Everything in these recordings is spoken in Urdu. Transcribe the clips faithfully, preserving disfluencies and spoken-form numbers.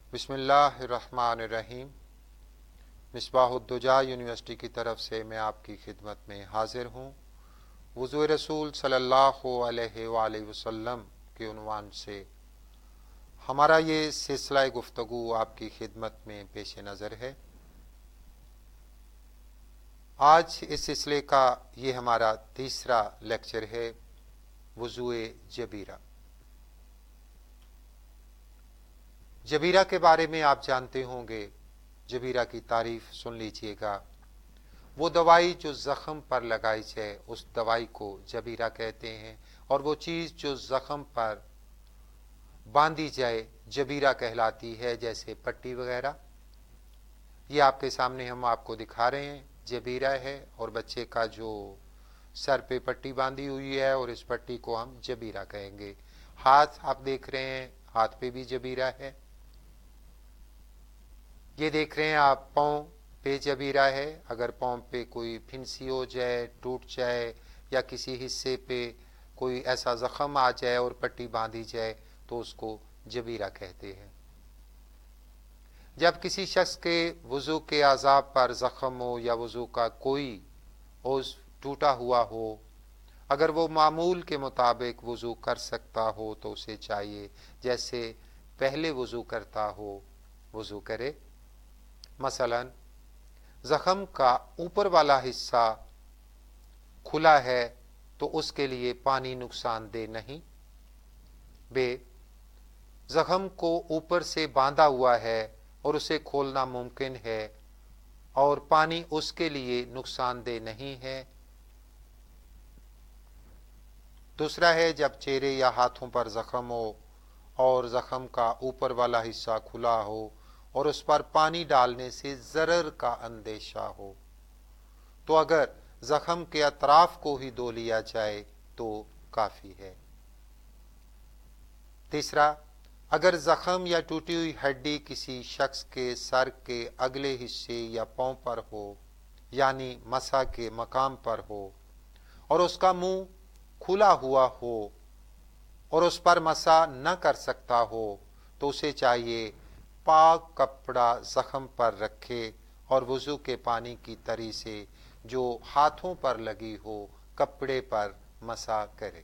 بسم اللہ الرحمن الرحیم۔ مصباح الدجا یونیورسٹی کی طرف سے میں آپ کی خدمت میں حاضر ہوں۔ وضوء رسول صلی اللہ علیہ وآلہ وسلم کے عنوان سے ہمارا یہ سلسلہ گفتگو آپ کی خدمت میں پیش نظر ہے۔ آج اس سلسلے کا یہ ہمارا تیسرا لیکچر ہے، وضوء جبیرہ۔ جبیرہ کے بارے میں آپ جانتے ہوں گے، جبیرہ کی تعریف سن لیجئے گا۔ وہ دوائی جو زخم پر لگائی جائے اس دوائی کو جبیرہ کہتے ہیں، اور وہ چیز جو زخم پر باندھی جائے جبیرہ کہلاتی ہے، جیسے پٹی وغیرہ۔ یہ آپ کے سامنے ہم آپ کو دکھا رہے ہیں، جبیرہ ہے، اور بچے کا جو سر پہ پٹی باندھی ہوئی ہے، اور اس پٹی کو ہم جبیرہ کہیں گے۔ ہاتھ آپ دیکھ رہے ہیں، ہاتھ پہ بھی جبیرہ ہے۔ یہ دیکھ رہے ہیں آپ، پاؤں پہ جبیرہ ہے۔ اگر پاؤں پہ کوئی پھنسی ہو جائے، ٹوٹ جائے، یا کسی حصے پہ کوئی ایسا زخم آ جائے اور پٹی باندھی جائے تو اس کو جبیرہ کہتے ہیں۔ جب کسی شخص کے وضو کے اعضاء پر زخم ہو یا وضو کا کوئی عضو ٹوٹا ہوا ہو، اگر وہ معمول کے مطابق وضو کر سکتا ہو تو اسے چاہیے جیسے پہلے وضو کرتا ہو وضو کرے۔ مثلا زخم کا اوپر والا حصہ کھلا ہے تو اس کے لیے پانی نقصان دہ نہیں۔ بے زخم کو اوپر سے باندھا ہوا ہے اور اسے کھولنا ممکن ہے اور پانی اس کے لیے نقصان دہ نہیں ہے۔ دوسرا ہے جب چہرے یا ہاتھوں پر زخم ہو اور زخم کا اوپر والا حصہ کھلا ہو اور اس پر پانی ڈالنے سے ضرر کا اندیشہ ہو، تو اگر زخم کے اطراف کو ہی دھو لیا جائے تو کافی ہے۔ تیسرا، اگر زخم یا ٹوٹی ہوئی ہڈی کسی شخص کے سر کے اگلے حصے یا پاؤں پر ہو، یعنی مسح کے مقام پر ہو، اور اس کا منہ کھلا ہوا ہو اور اس پر مسح نہ کر سکتا ہو، تو اسے چاہیے پاک کپڑا زخم پر رکھے اور وضو کے پانی کی تری سے جو ہاتھوں پر لگی ہو کپڑے پر مسح کرے۔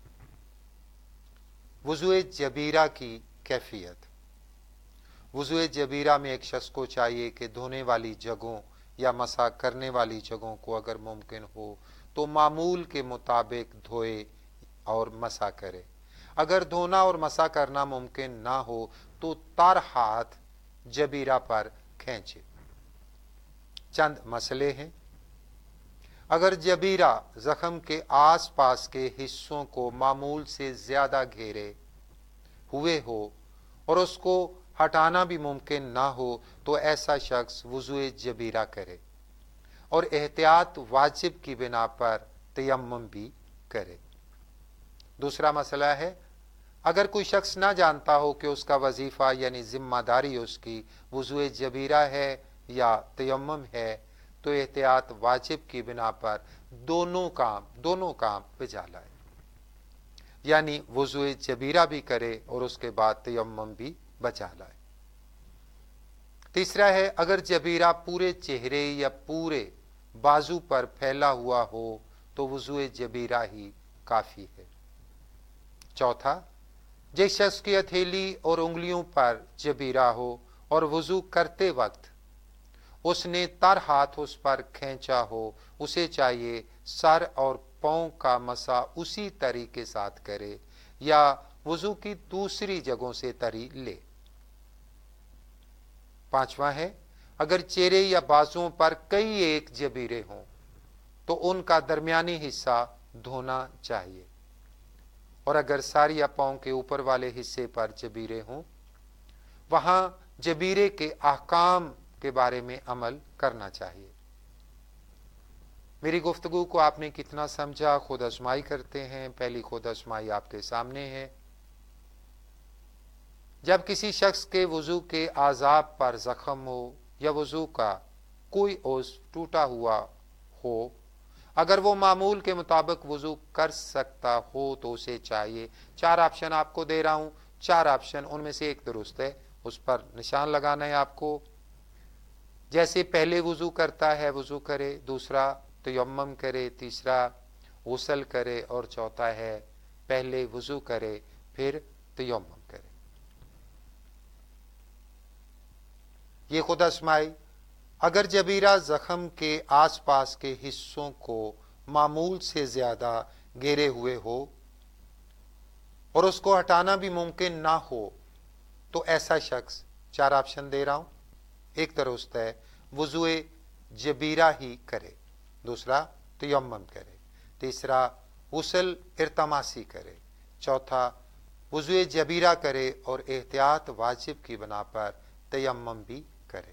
وضوء جبیرہ کی کیفیت۔ وضوء جبیرہ میں ایک شخص کو چاہیے کہ دھونے والی جگہوں یا مسح کرنے والی جگہوں کو اگر ممکن ہو تو معمول کے مطابق دھوئے اور مسح کرے۔ اگر دھونا اور مسح کرنا ممکن نہ ہو تو تر ہاتھ جبیرہ پر کھینچے۔ چند مسئلے ہیں۔ اگر جبیرہ زخم کے آس پاس کے حصوں کو معمول سے زیادہ گھیرے ہوئے ہو اور اس کو ہٹانا بھی ممکن نہ ہو تو ایسا شخص وضوء جبیرہ کرے اور احتیاط واجب کی بنا پر تیمم بھی کرے۔ دوسرا مسئلہ ہے، اگر کوئی شخص نہ جانتا ہو کہ اس کا وظیفہ یعنی ذمہ داری اس کی وضوء جبیرہ ہے یا تیمم ہے تو احتیاط واجب کی بنا پر دونوں کام دونوں کام بجا لائے، یعنی وضوء جبیرہ بھی کرے اور اس کے بعد تیمم بھی بجا لائے۔ تیسرا ہے، اگر جبیرہ پورے چہرے یا پورے بازو پر پھیلا ہوا ہو تو وضوء جبیرہ ہی کافی ہے۔ چوتھا، جس شخص کی ہتھیلی اور انگلیوں پر جبیرہ ہو اور وضو کرتے وقت اس نے تر ہاتھ اس پر کھینچا ہو، اسے چاہیے سر اور پاؤں کا مسح اسی تری کے ساتھ کرے یا وضو کی دوسری جگہوں سے تری لے۔ پانچواں ہے، اگر چہرے یا بازوؤں پر کئی ایک جبیرے ہوں تو ان کا درمیانی حصہ دھونا چاہیے، اور اگر سر یا پاؤں کے اوپر والے حصے پر جبیرے ہوں وہاں جبیرے کے احکام کے بارے میں عمل کرنا چاہیے۔ میری گفتگو کو آپ نے کتنا سمجھا، خود آزمائی کرتے ہیں۔ پہلی خود آزمائی آپ کے سامنے ہے۔ جب کسی شخص کے وضو کے اعضاء پر زخم ہو یا وضو کا کوئی عضو ٹوٹا ہوا ہو، اگر وہ معمول کے مطابق وضو کر سکتا ہو تو اسے چاہیے، چار آپشن آپ کو دے رہا ہوں، چار آپشن ان میں سے ایک درست ہے، उस पर निशान लगाना है आपको। जैसे पहले वुजू करता है वुजू करे, दूसरा तयम्मुम करे, तीसरा गुस्ल करे और चौथा है पहले वुजू करे फिर तयम्मुम करे। ये खुद आजमाई। अगर जबीरा जख्म के आसपास के हिस्सों को मामूल से ज्यादा घेरे हुए हो और उसको हटाना भी मुमकिन ना हो तो ऐसा शख्स, चार ऑप्शन दे रहा हूं, एक दुरुस्त है वुजुए जबीरा ही करे, दूसरा तयम्मुम करे, तीसरा गुस्ल इर्तमासी करे, चौथा वुजुए जबीरा करे और एहतियात वाजिब की बना पर तयम्मुम भी करे।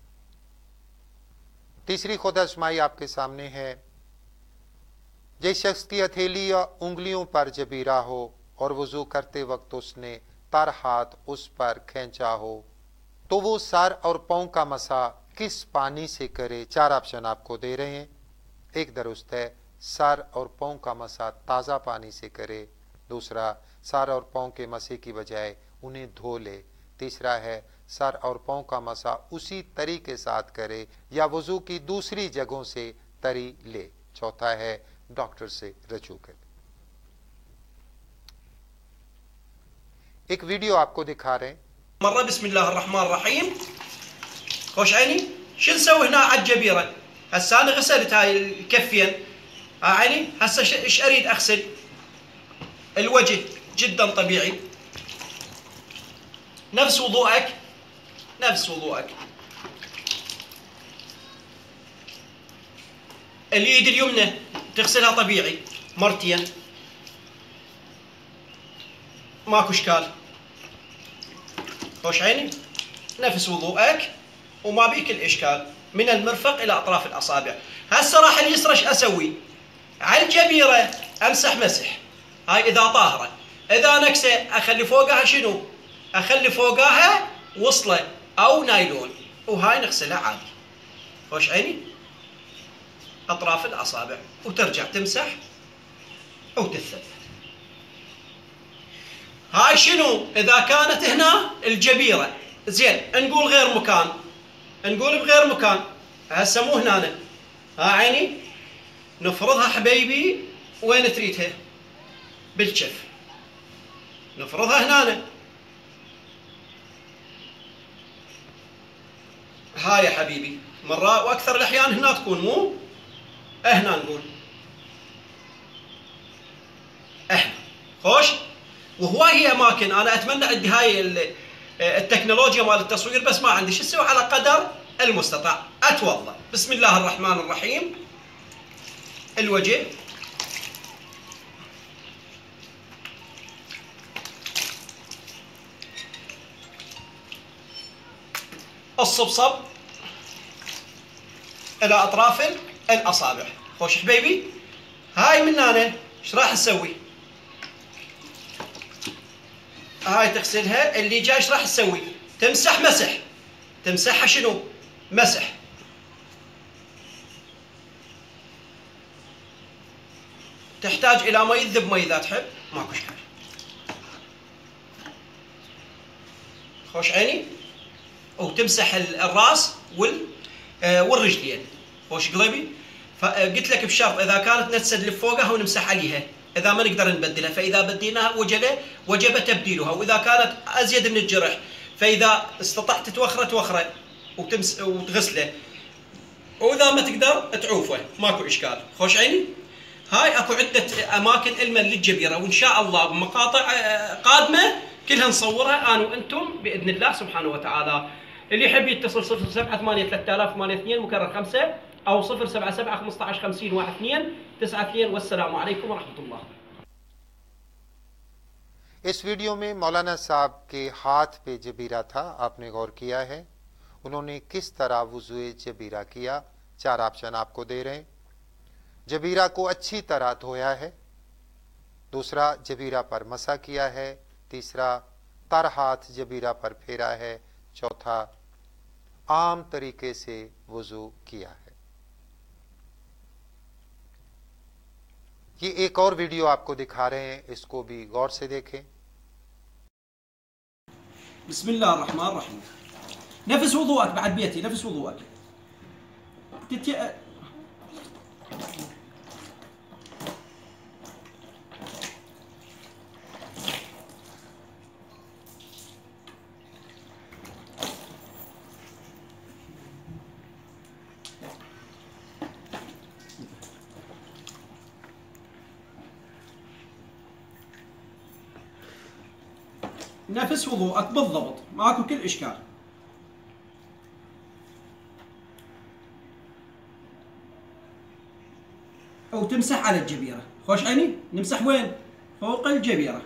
तीसरी खुद आजमाई आपके सामने है। जिस शख्स की हथेली या उंगलियों पर जबीरा हो और वुजू करते वक्त उसने तर हाथ उस पर खींचा हो तो वो सर और पांव का मसा किस पानी से करे? चार ऑप्शन आपको दे रहे हैं। एक दुरुस्त है सर और पांव का मसा ताज़ा पानी से करे, दूसरा सर और पांव के मसे की बजाय उन्हें धो ले, तीसरा है सर और पांव का मसा उसी तरी के साथ करे या वुजू की दूसरी जगहों से तरी ले, चौथा है डॉक्टर से रजू करे। एक वीडियो आपको दिखा रहे हैं। مرة بسم الله الرحمن الرحيم. خوش عيني شو نسوي هنا على الجبيرة؟ هسه أنا غسلت هاي الكفين، ها عيني هسه ايش أريد أغسل؟ الوجه جدا طبيعي نفس وضوءك نفس وضوءك. اليد اليمنى تغسلها طبيعي مرتين ماكو اشكال. خوش عيني نفس وضوءك وما بيك الاشكال من المرفق الى اطراف الاصابع. هسه راح اليسرى ايش اسوي؟ على الجبيره امسح مسح، هاي اذا طاهره. اذا نكسه اخلي فوقها شنو؟ اخلي فوقها وصله او نايلون وهاي نغسلها عادي. خوش عيني اطراف الاصابع وترجع تمسح وتثبت. هاي شنو؟ اذا كانت هنا الجبيره زين، نقول غير مكان، نقول بغير مكان، هسه مو هنا، ها عيني نفرضها حبيبي وين تريدها؟ بالكف نفرضها هنا. هاي يا حبيبي مرة واكثر الاحيان هنا تكون، مو هنا نقول احنا. خوش. وهواي اماكن انا اتمنى عندي هاي التكنولوجيا مال التصوير بس ما عندي، شو اسوي؟ على قدر المستطاع اتوضا. بسم الله الرحمن الرحيم. الوجه الصبصب الى اطراف الاصابع. خوش حبيبي هاي من هنا ايش راح نسوي؟ هاي تغسلها. اللي جاي ايش راح تسوي؟ تمسح مسح. تمسحها شنو؟ مسح. تحتاج الى مي ذب مي اذا تحب ماكو اشكال. خوش عيني. وتمسح الراس وال والرجلين. خوش قلبي. فقلت لك بشرط اذا كانت نتسدل فوقها ونمسح عليها، اذا ما نقدر نبدلها، فاذا بديناها وجب وجب تبديلها، واذا كانت ازيد من الجرح فاذا استطعت توخره توخره وتمس وتغسله، واذا ما تقدر تعوفه ماكو اشكال. خوش عيني. هاي اكو عده اماكن المن للجبيره، وان شاء الله بمقاطع قادمه كلها نصورها انا وانتم باذن الله سبحانه وتعالى. اللي يحب يتصل صفر سبعة ثمانية ثلاثة آلاف ثمانية اثنين مكرر خمسة او صفر سبعة سبعة خمسة عشر خمسين واحد اثنين تسعة اثنين. والسلام عليكم ورحمه الله. इस वीडियो में मौलाना साहब के हाथ पे जबीरा था, आपने गौर किया है उन्होंने किस तरह वुजुए जबीरा किया। चार ऑप्शन आपको दे रहे हैं। जबीरा को अच्छी तरह धोया है, दूसरा जबीरा पर मसा किया है, तीसरा तर हाथ जबीरा पर फेरा है, चौथा आम तरीके से वुजू किया है। ये एक और वीडियो आपको दिखा रहे हैं, इसको भी गौर से देखें। بسم الله الرحمن الرحيم. نفس وضوءك بعد بيتي، نفس وضوءك. تتي... نفس وضوءك بالضبط، ماكو كل اشكال. او تمسح على الجبيره. خوش عيني، نمسح وين؟ فوق الجبيره.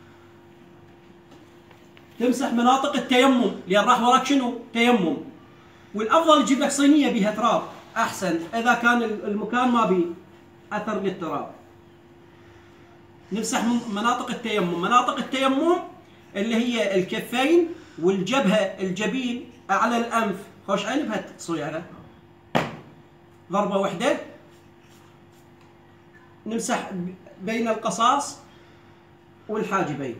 تمسح مناطق التيمم، لان راح وراك شنو؟ تيمم. والافضل تجيب لك صينيه بها تراب احسن اذا كان المكان ما بيه اثر للتراب. نمسح مناطق التيمم، مناطق التيمم اللي هي الكفين والجبهه، الجبين، اعلى الانف. خوش عين بهالتصويره ضربه واحده. نمسح بين القصاص والحاجبين.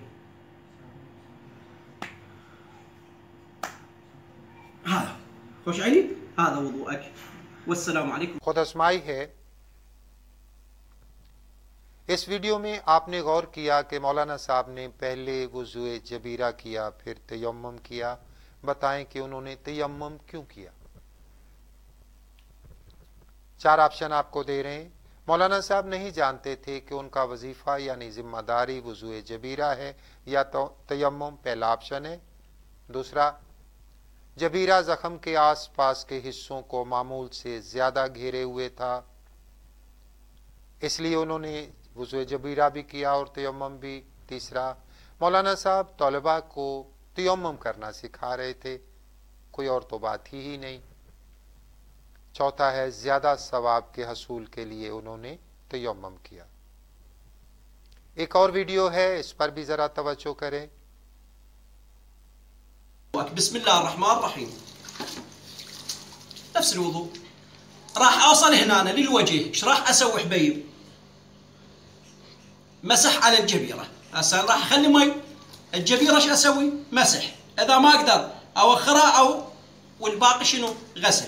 هذا خوش عيني، هذا وضوءك. والسلام علیکم. خود آزمائی ہے. اس ویڈیو میں آپ نے غور کیا کہ مولانا صاحب نے پہلے وضوء جبیرہ کیا، پھر تیمم کیا. بتائیں کہ انہوں نے تیمم کیوں کیا؟ چار آپشن آپ کو دے رہے ہیں. مولانا صاحب نہیں جانتے تھے کہ ان کا وظیفہ یعنی ذمہ داری وضوء جبیرہ ہے یا تو تیمم. پہلا آپشن ہے. دوسرا، جبیرہ زخم کے آس پاس کے حصوں کو معمول سے زیادہ گھیرے ہوئے تھا، اس لیے انہوں نے وضوء جبیرہ بھی کیا اور تیمم بھی. تیسرا، مولانا صاحب طلباء کو تیمم کرنا سکھا رہے تھے، کوئی اور تو بات ہی ہی نہیں. چوتھا ہے، زیادہ ثواب کے حصول کے لیے انہوں نے تیمم کیا. ایک اور ویڈیو ہے، اس پر بھی ذرا توجہ کریں. بسم الله الرحمن الرحيم. نفس الوضوء. راح اوصل هنا أنا للوجه، ايش راح اسوي حبيب؟ مسح على الجبيره. هسه راح اخلي مي الجبيره، ايش اسوي؟ مسح. اذا ما اقدر اوخرها او والباقي شنو؟ غسل.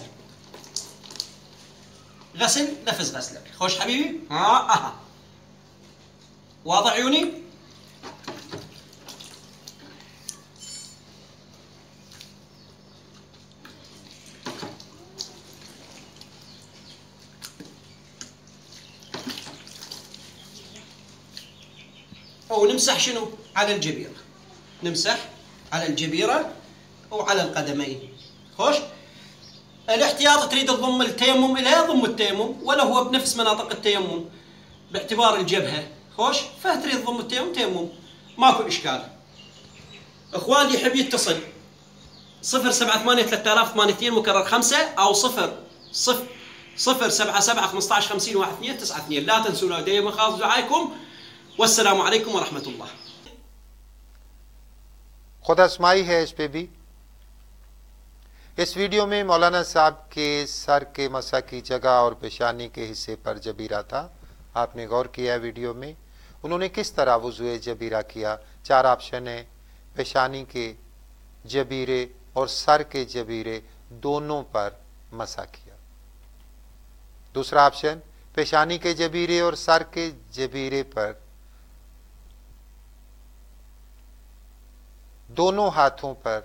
غسل نفس غسلك. خوش حبيبي؟ ها اها. واضح عيوني؟ أو نمسح شنو؟ على الجبيرة. نمسح على الجبيرة وعلى القدمين. خوش؟ الاحتياط تريد تضم التيمم إليها، ضم التيمم، ولا هو بنفس مناطق التيمم باعتبار الجبهة. خوش؟ فتريد تضم التيمم تيمم، ماكو إشكال. إخوان اللي يحب يتصل صفر سبعة ثمانية ثلاثة آلاف ثمانية اثنين مكرر خمسة أو صفر صفر صفر سبعة سبعة خمسة عشر خمسين واحد اثنين تسعة اثنين. لا تنسوا دائما خاص دعائكم. والسلام علیکم ورحمۃ اللہ. خود آزمائی ہے اس پہ بھی. اس ویڈیو میں مولانا صاحب کے سر کے مسح کی جگہ اور پیشانی کے حصے پر جبیرہ تھا. آپ نے غور کیا ویڈیو میں انہوں نے کس طرح وضوء جبیرہ کیا. چار آپشن ہیں. پیشانی کے جبیرے اور سر کے جبیرے دونوں پر مسح کیا. دوسرا آپشن، پیشانی کے جبیرے اور سر کے جبیرے پر دونوں ہاتھوں پر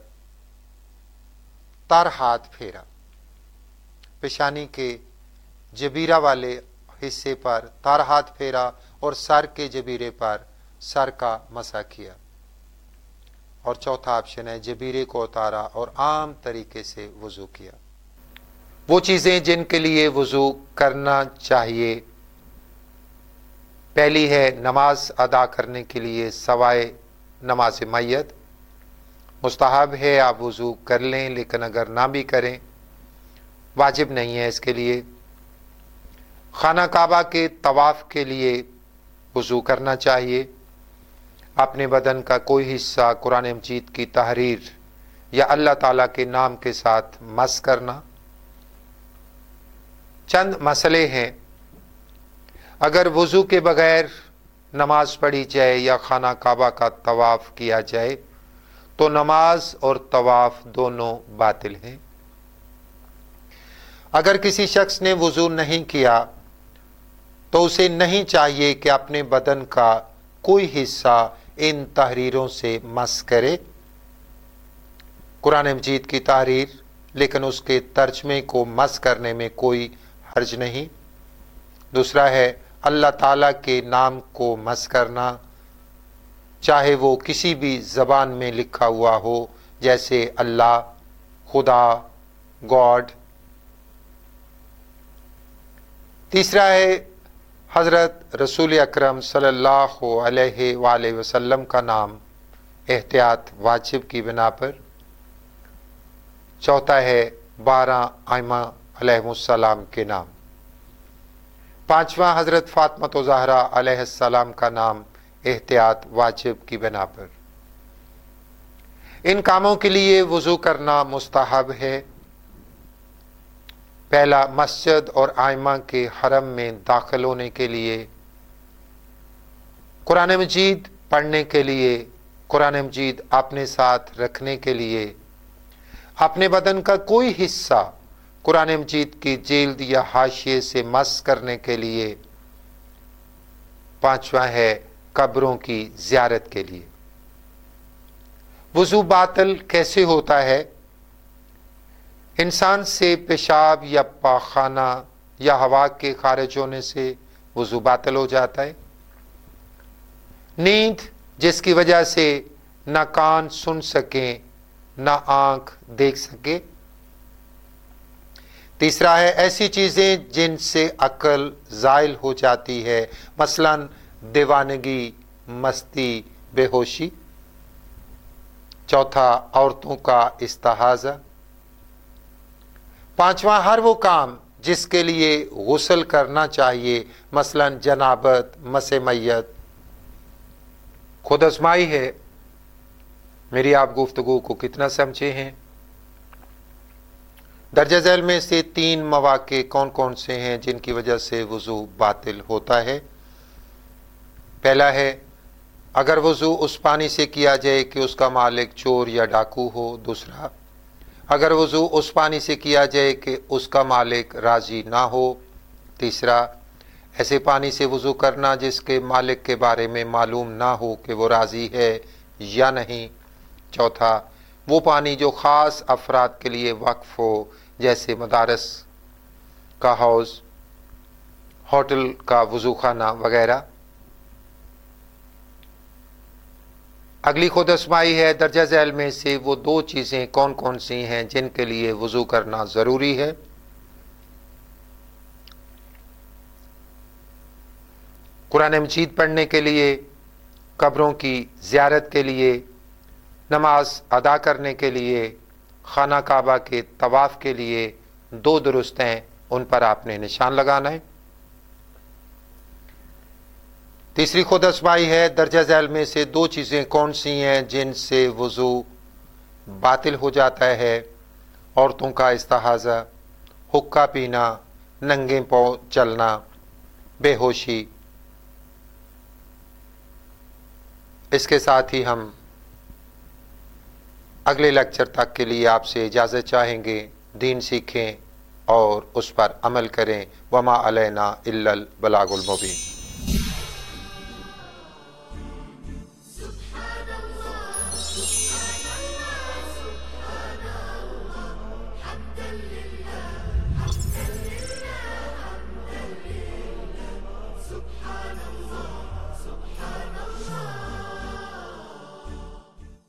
تر ہاتھ پھیرا. پیشانی کے جبیرہ والے حصے پر تر ہاتھ پھیرا اور سر کے جبیرے پر سر کا مسح کیا. اور چوتھا آپشن ہے، جبیرے کو اتارا اور عام طریقے سے وضو کیا. وہ چیزیں جن کے لیے وضو کرنا چاہیے، پہلی ہے نماز ادا کرنے کے لیے سوائے نماز میت. مستحب ہے آپ وضو کر لیں، لیکن اگر نہ بھی کریں واجب نہیں ہے اس کے لیے. خانہ کعبہ کے طواف کے لیے وضو کرنا چاہیے. اپنے بدن کا کوئی حصہ قرآن مجید کی تحریر یا اللہ تعالیٰ کے نام کے ساتھ مس کرنا. چند مسئلے ہیں. اگر وضو کے بغیر نماز پڑھی جائے یا خانہ کعبہ کا طواف کیا جائے تو نماز اور طواف دونوں باطل ہیں۔ اگر کسی شخص نے وضو نہیں کیا تو اسے نہیں چاہیے کہ اپنے بدن کا کوئی حصہ ان تحریروں سے مس کرے۔ قرآن مجید کی تحریر لیکن اس کے ترجمے کو مس کرنے میں کوئی حرج نہیں۔ دوسرا ہے اللہ تعالیٰ کے نام کو مس کرنا، چاہے وہ کسی بھی زبان میں لکھا ہوا ہو، جیسے اللہ، خدا، گاڈ۔ تیسرا ہے حضرت رسول اکرم صلی اللہ علیہ وآلہ وسلم کا نام احتیاط واجب کی بنا پر۔ چوتھا ہے بارہ ائمہ علیہ السلام کے نام۔ پانچواں حضرت فاطمہ زہرا علیہ السلام کا نام احتیاط واجب کی بنا پر۔ ان کاموں کے لیے وضو کرنا مستحب ہے۔ پہلا، مسجد اور ائمہ کے حرم میں داخل ہونے کے لیے، قرآن مجید پڑھنے کے لیے، قرآن مجید اپنے ساتھ رکھنے کے لیے، اپنے بدن کا کوئی حصہ قرآن مجید کی جلد یا حاشیے سے مس کرنے کے لیے۔ پانچواں ہے قبروں کی زیارت کے لیے۔ وضو باطل کیسے ہوتا ہے؟ انسان سے پیشاب یا پاخانہ یا ہوا کے خارج ہونے سے وضو باطل ہو جاتا ہے۔ نیند جس کی وجہ سے نہ کان سن سکیں نہ آنکھ دیکھ سکے۔ تیسرا ہے ایسی چیزیں جن سے عقل زائل ہو جاتی ہے، مثلا دیوانگی، مستی، بے ہوشی۔ چوتھا، عورتوں کا استحاضہ۔ پانچواں، ہر وہ کام جس کے لیے غسل کرنا چاہیے، مثلا جنابت، مس میت۔ خود آزمائی ہے میری آپ گفتگو کو کتنا سمجھے ہیں۔ درجہ ذیل میں سے تین مواقع کون کون سے ہیں جن کی وجہ سے وضو باطل ہوتا ہے؟ پہلا ہے اگر وضو اس پانی سے کیا جائے کہ اس کا مالک چور یا ڈاکو ہو۔ دوسرا، اگر وضو اس پانی سے کیا جائے کہ اس کا مالک راضی نہ ہو۔ تیسرا، ایسے پانی سے وضو کرنا جس کے مالک کے بارے میں معلوم نہ ہو کہ وہ راضی ہے یا نہیں۔ چوتھا، وہ پانی جو خاص افراد کے لیے وقف ہو، جیسے مدارس کا حوض، ہوٹل کا وضو خانہ وغیرہ۔ اگلی خود آزمائی ہے درجہ ذیل میں سے وہ دو چیزیں کون کون سی ہیں جن کے لیے وضو کرنا ضروری ہے؟ قرآن مجید پڑھنے کے لیے، قبروں کی زیارت کے لیے، نماز ادا کرنے کے لیے، خانہ کعبہ کے طواف کے لیے دو درست ہیں، ان پر آپ نے نشان لگانا ہے۔ تیسری خود آزمائی ہے درجہ ذیل میں سے دو چیزیں کون سی ہیں جن سے وضو باطل ہو جاتا ہے؟ عورتوں کا استحاضہ، حقہ پینا، ننگے پاؤں چلنا، بے ہوشی۔ اس کے ساتھ ہی ہم اگلے لیکچر تک کے لیے آپ سے اجازت چاہیں گے۔ دین سیکھیں اور اس پر عمل کریں۔ وما علینا الا البلاغ المبین۔